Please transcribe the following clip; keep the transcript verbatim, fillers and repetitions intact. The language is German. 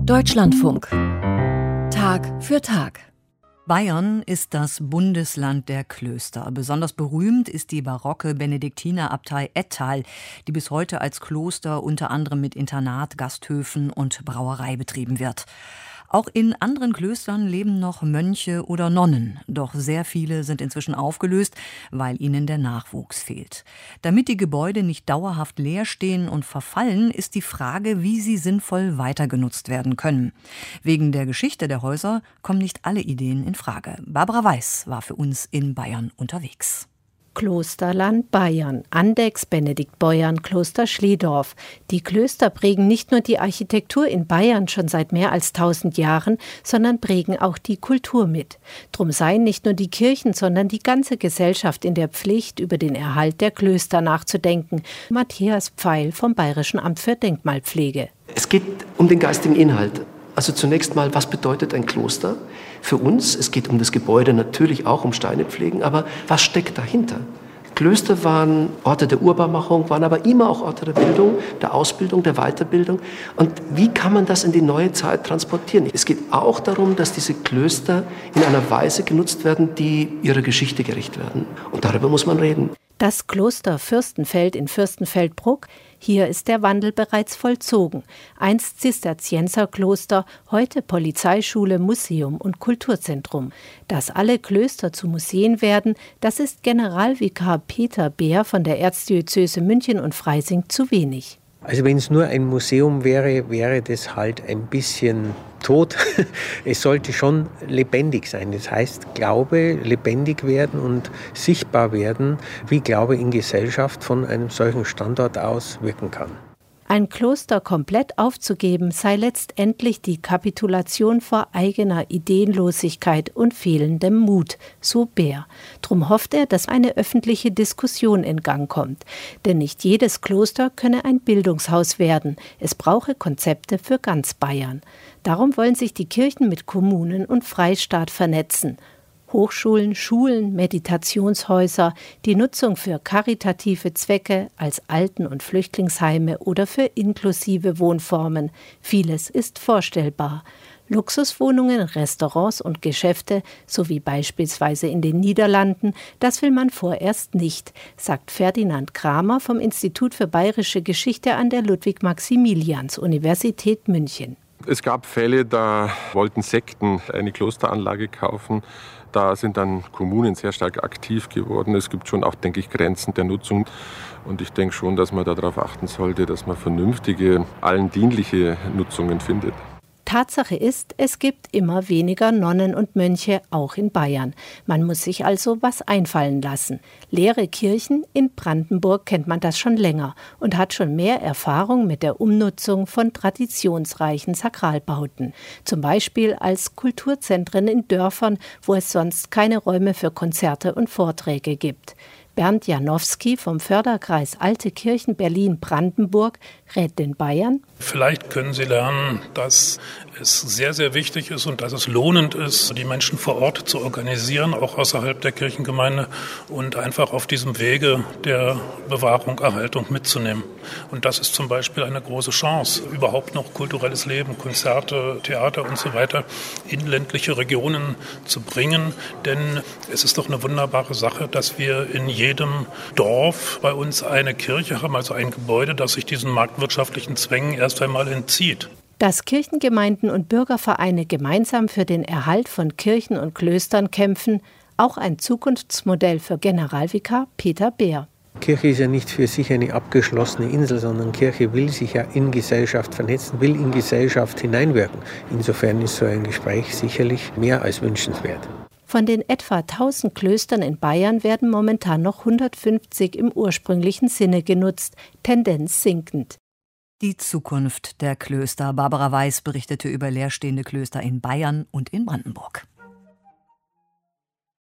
Deutschlandfunk. Tag für Tag. Bayern ist das Bundesland der Klöster. Besonders berühmt ist die barocke Benediktinerabtei Ettal, die bis heute als Kloster unter anderem mit Internat, Gasthöfen und Brauerei betrieben wird. Auch in anderen Klöstern leben noch Mönche oder Nonnen, doch sehr viele sind inzwischen aufgelöst, weil ihnen der Nachwuchs fehlt. Damit die Gebäude nicht dauerhaft leer stehen und verfallen, ist die Frage, wie sie sinnvoll weitergenutzt werden können. Wegen der Geschichte der Häuser kommen nicht alle Ideen in Frage. Barbara Weiß war für uns in Bayern unterwegs. Klosterland Bayern, Andechs, Benediktbeuern, Kloster Schliedorf. Die Klöster prägen nicht nur die Architektur in Bayern schon seit mehr als tausend Jahren, sondern prägen auch die Kultur mit. Drum seien nicht nur die Kirchen, sondern die ganze Gesellschaft in der Pflicht, über den Erhalt der Klöster nachzudenken. Matthias Pfeil vom Bayerischen Amt für Denkmalpflege. Es geht um den geistigen Inhalt. Also zunächst mal, was bedeutet ein Kloster für uns? Es geht um das Gebäude, natürlich auch um Steinepflegen, aber was steckt dahinter? Klöster waren Orte der Urbarmachung, waren aber immer auch Orte der Bildung, der Ausbildung, der Weiterbildung. Und wie kann man das in die neue Zeit transportieren? Es geht auch darum, dass diese Klöster in einer Weise genutzt werden, die ihrer Geschichte gerecht werden. Und darüber muss man reden. Das Kloster Fürstenfeld in Fürstenfeldbruck, hier ist der Wandel bereits vollzogen. Einst Zisterzienserkloster, heute Polizeischule, Museum und Kulturzentrum. Dass alle Klöster zu Museen werden, das ist Generalvikar Peter Beer von der Erzdiözese München und Freising zu wenig. Also wenn es nur ein Museum wäre, wäre das halt ein bisschen tot. Es sollte schon lebendig sein. Das heißt, Glaube lebendig werden und sichtbar werden, wie Glaube in Gesellschaft von einem solchen Standort aus wirken kann. Ein Kloster komplett aufzugeben, sei letztendlich die Kapitulation vor eigener Ideenlosigkeit und fehlendem Mut, so Beer. Drum hofft er, dass eine öffentliche Diskussion in Gang kommt. Denn nicht jedes Kloster könne ein Bildungshaus werden. Es brauche Konzepte für ganz Bayern. Darum wollen sich die Kirchen mit Kommunen und Freistaat vernetzen. Hochschulen, Schulen, Meditationshäuser, die Nutzung für karitative Zwecke als Alten- und Flüchtlingsheime oder für inklusive Wohnformen. Vieles ist vorstellbar. Luxuswohnungen, Restaurants und Geschäfte, so wie beispielsweise in den Niederlanden, das will man vorerst nicht, sagt Ferdinand Kramer vom Institut für Bayerische Geschichte an der Ludwig-Maximilians-Universität München. Es gab Fälle, da wollten Sekten eine Klosteranlage kaufen. Da sind dann Kommunen sehr stark aktiv geworden. Es gibt schon auch, denke ich, Grenzen der Nutzung. Und ich denke schon, dass man darauf achten sollte, dass man vernünftige, allen dienliche Nutzungen findet. Tatsache ist, es gibt immer weniger Nonnen und Mönche, auch in Bayern. Man muss sich also was einfallen lassen. Leere Kirchen, in Brandenburg kennt man das schon länger und hat schon mehr Erfahrung mit der Umnutzung von traditionsreichen Sakralbauten. Zum Beispiel als Kulturzentren in Dörfern, wo es sonst keine Räume für Konzerte und Vorträge gibt. Bernd Janowski vom Förderkreis Alte Kirchen Berlin-Brandenburg rät den Bayern: Vielleicht können Sie lernen, dass es sehr, sehr wichtig ist und dass es lohnend ist, die Menschen vor Ort zu organisieren, auch außerhalb der Kirchengemeinde, und einfach auf diesem Wege der Bewahrung, Erhaltung mitzunehmen. Und das ist zum Beispiel eine große Chance, überhaupt noch kulturelles Leben, Konzerte, Theater und so weiter in ländliche Regionen zu bringen. Denn es ist doch eine wunderbare Sache, dass wir in jedem Dorf bei uns eine Kirche haben, also ein Gebäude, das sich diesen marktwirtschaftlichen Zwängen erst einmal entzieht. Dass Kirchengemeinden und Bürgervereine gemeinsam für den Erhalt von Kirchen und Klöstern kämpfen, auch ein Zukunftsmodell für Generalvikar Peter Beer. Kirche ist ja nicht für sich eine abgeschlossene Insel, sondern Kirche will sich ja in Gesellschaft vernetzen, will in Gesellschaft hineinwirken. Insofern ist so ein Gespräch sicherlich mehr als wünschenswert. Von den etwa tausend Klöstern in Bayern werden momentan noch hundertfünfzig im ursprünglichen Sinne genutzt, Tendenz sinkend. Die Zukunft der Klöster. Barbara Weiß berichtete über leerstehende Klöster in Bayern und in Brandenburg.